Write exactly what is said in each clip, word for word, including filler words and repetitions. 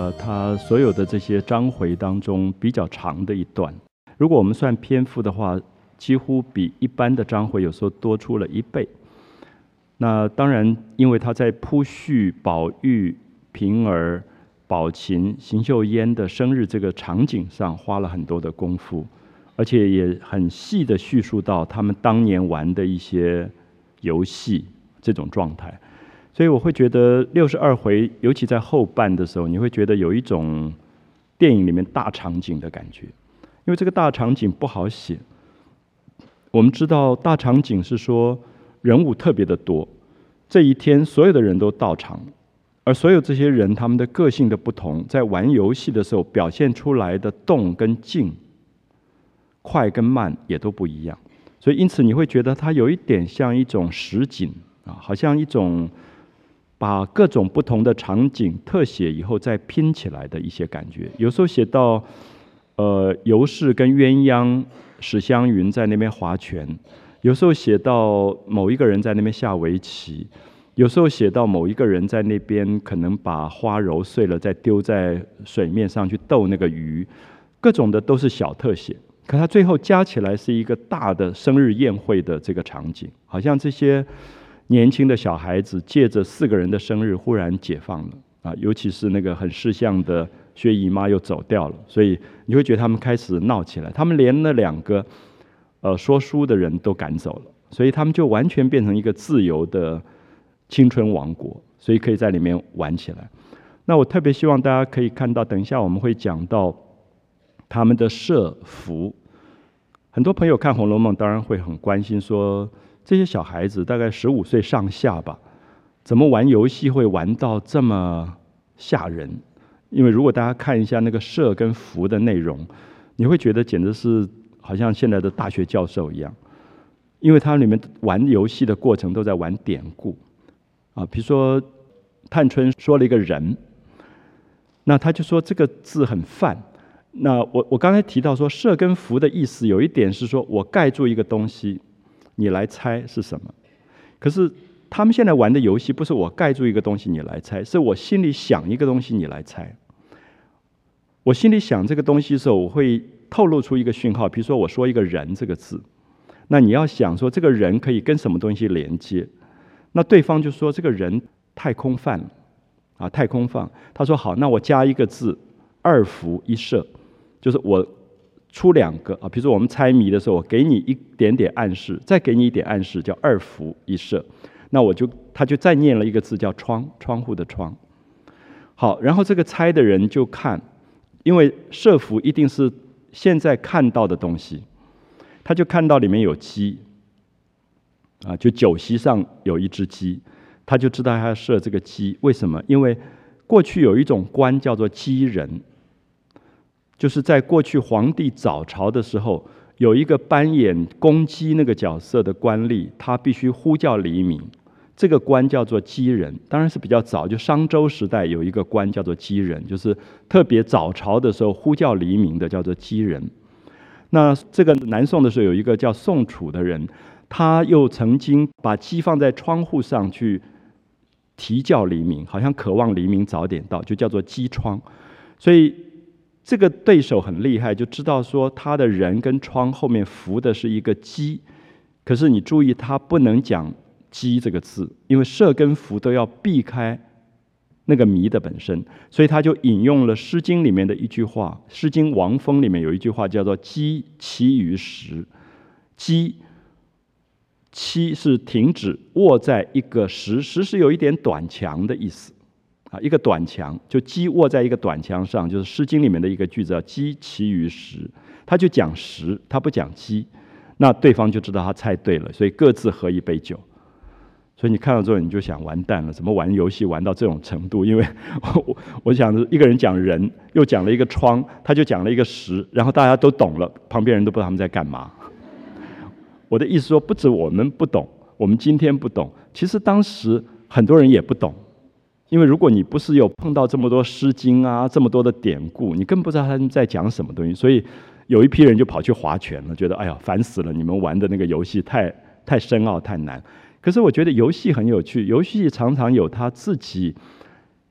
呃，它所有的这些章回当中比较长的一段。如果我们算篇幅的话，几乎比一般的章回有时候多出了一倍。那当然，因为他在铺叙宝玉、平儿、宝琴、邢岫烟的生日这个场景上花了很多的功夫，而且也很细的叙述到他们当年玩的一些游戏这种状态。所以我会觉得六十二回，尤其在后半的时候，你会觉得有一种电影里面大场景的感觉，因为这个大场景不好写。我们知道大场景是说人物特别的多，这一天所有的人都到场，而所有这些人他们的个性的不同，在玩游戏的时候表现出来的动跟静、快跟慢也都不一样。所以因此你会觉得它有一点像一种实景啊，好像一种把各种不同的场景特写以后再拼起来的一些感觉。有时候写到呃尤氏跟鸳鸯史湘云在那边划拳，有时候写到某一个人在那边下围棋，有时候写到某一个人在那边可能把花揉碎了再丢在水面上去逗那个鱼，各种的都是小特写，可它最后加起来是一个大的生日宴会的这个场景，好像这些年轻的小孩子借着四个人的生日忽然解放了啊，尤其是那个很识相的薛姨妈又走掉了，所以你会觉得他们开始闹起来，他们连那两个呃说书的人都赶走了，所以他们就完全变成一个自由的青春王国，所以可以在里面玩起来。那我特别希望大家可以看到，等一下我们会讲到他们的设伏。很多朋友看《红楼梦》当然会很关心说，这些小孩子大概十五岁上下吧，怎么玩游戏会玩到这么吓人？因为如果大家看一下那个设跟伏的内容，你会觉得简直是好像现在的大学教授一样，因为它里面玩游戏的过程都在玩典故啊，比如说探春说了一个人，那他就说这个字很泛。那我我刚才提到说设跟伏的意思有一点是说我盖住一个东西，你来猜是什么。可是他们现在玩的游戏不是我盖住一个东西你来猜，是我心里想一个东西你来猜。我心里想这个东西的时候，我会透露出一个讯号，比如说我说一个人这个字，那你要想说这个人可以跟什么东西连接，那对方就说这个人太空泛了啊，太空泛。他说好，那我加一个字，二伏一设，就是我出两个啊，比如说我们猜谜的时候，我给你一点点暗示，再给你一点暗示，叫二伏一设。那我就他就再念了一个字叫窗，窗户的窗。好，然后这个猜的人就看，因为设伏一定是现在看到的东西，他就看到里面有鸡啊，就酒席上有一只鸡，他就知道他要设这个鸡。为什么？因为过去有一种官叫做鸡人，就是在过去皇帝早朝的时候，有一个扮演公鸡那个角色的官吏，他必须呼叫黎民，这个官叫做鸡人。当然是比较早，就商周时代有一个官叫做鸡人，就是特别早朝的时候呼叫黎民的叫做鸡人。那这个南宋的时候有一个叫宋楚的人，他又曾经把鸡放在窗户上去啼叫黎民，好像渴望黎民早点到，就叫做鸡窗。所以这个对手很厉害，就知道说他的人跟窗后面伏的是一个鸡，可是你注意他不能讲鸡这个字，因为设跟伏都要避开那个谜的本身，所以他就引用了《诗经》里面的一句话，《诗经·王风》里面有一句话叫做鸡栖于石。鸡栖是停止，卧在一个石，石是有一点短墙的意思啊，一个短墙，就鸡卧在一个短墙上，就是《诗经》里面的一个句子叫鸡栖于石。他就讲石，他不讲鸡，那对方就知道他猜对了，所以各自喝一杯酒。所以你看到之后你就想完蛋了，怎么玩游戏玩到这种程度？因为我我想一个人讲人，又讲了一个窗，他就讲了一个石，然后大家都懂了，旁边人都不知道他们在干嘛。我的意思说，不止我们不懂，我们今天不懂，其实当时很多人也不懂。因为如果你不是有碰到这么多诗经啊，这么多的典故，你根本不知道他们在讲什么东西，所以有一批人就跑去划拳了，觉得哎呀烦死了，你们玩的那个游戏太太深奥太难。可是我觉得游戏很有趣，游戏常常有他自己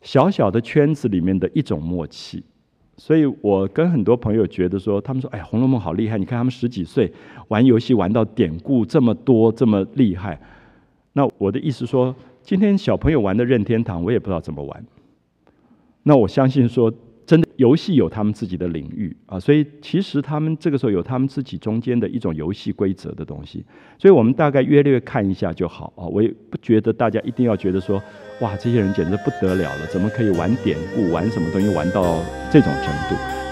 小小的圈子里面的一种默契。所以我跟很多朋友觉得说，他们说：“哎呀，《红楼梦》好厉害！你看他们十几岁玩游戏玩到典故这么多，这么厉害。”那我的意思说，今天小朋友玩的任天堂，我也不知道怎么玩。那我相信说，真的游戏有他们自己的领域啊，所以其实他们这个时候有他们自己中间的一种游戏规则的东西。所以我们大概约略看一下就好啊。我也不觉得大家一定要觉得说，哇，这些人简直不得了了，怎么可以玩典故、玩什么东西玩到这种程度？